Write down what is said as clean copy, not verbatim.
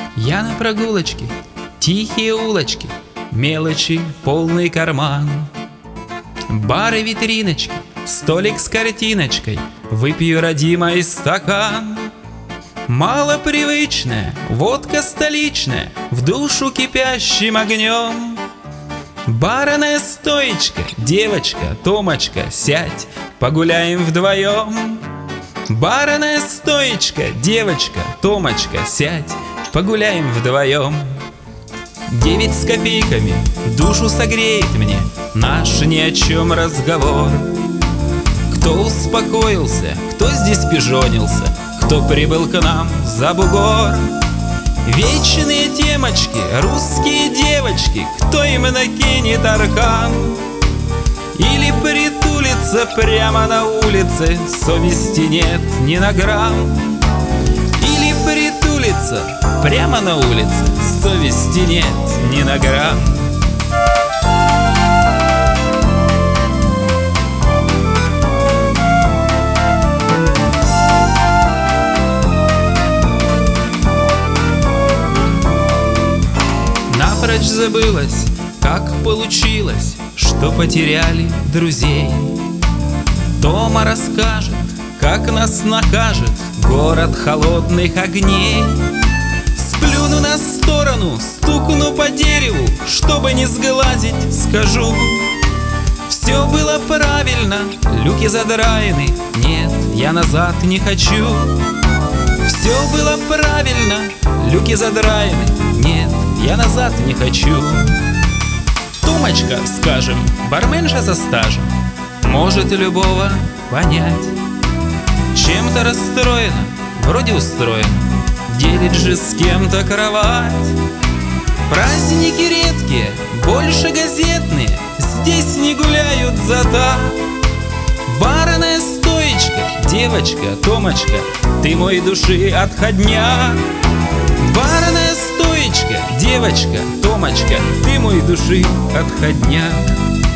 Я на прогулочке, тихие улочки, мелочи полный карман. Бары, витриночки, столик с картиночкой, выпью, родимый стакан. Малопривычная водка столичная, в душу кипящим огнем. Барная стоечка, девочка, Томочка, сядь, погуляем вдвоем. Барная стоечка, девочка, Томочка, сядь, погуляем вдвоем. 9 с копейками душу согреет мне наш ни о чем разговор. Кто успокоился, кто здесь пижонился, кто прибыл к нам за бугор. Вечные темочки, русские девочки, кто им накинет аркан? Или притулится прямо на улице, совести нет ни на грамм. Или притулится прямо на улице, совести нет ни на грамм. Напрочь забылось, как получилось, что потеряли друзей. Тома расскажет, как нас накажет город холодных огней. Сплюну на сторону, стукну по дереву, чтобы не сглазить, скажу: все было правильно, люки задраены, нет, я назад не хочу. Все было правильно, люки задраены, нет, я назад не хочу. Томочка, скажем, барменша со стажем, может любого понять. Чем-то расстроена, вроде устроена, делит же с кем-то кровать. Праздники редкие, больше газетные, здесь не гуляют за так. Барная стоечка, девочка, Томочка, ты мой души отходняк. Барная стоечка, девочка, Томочка, ты мой души отходняк.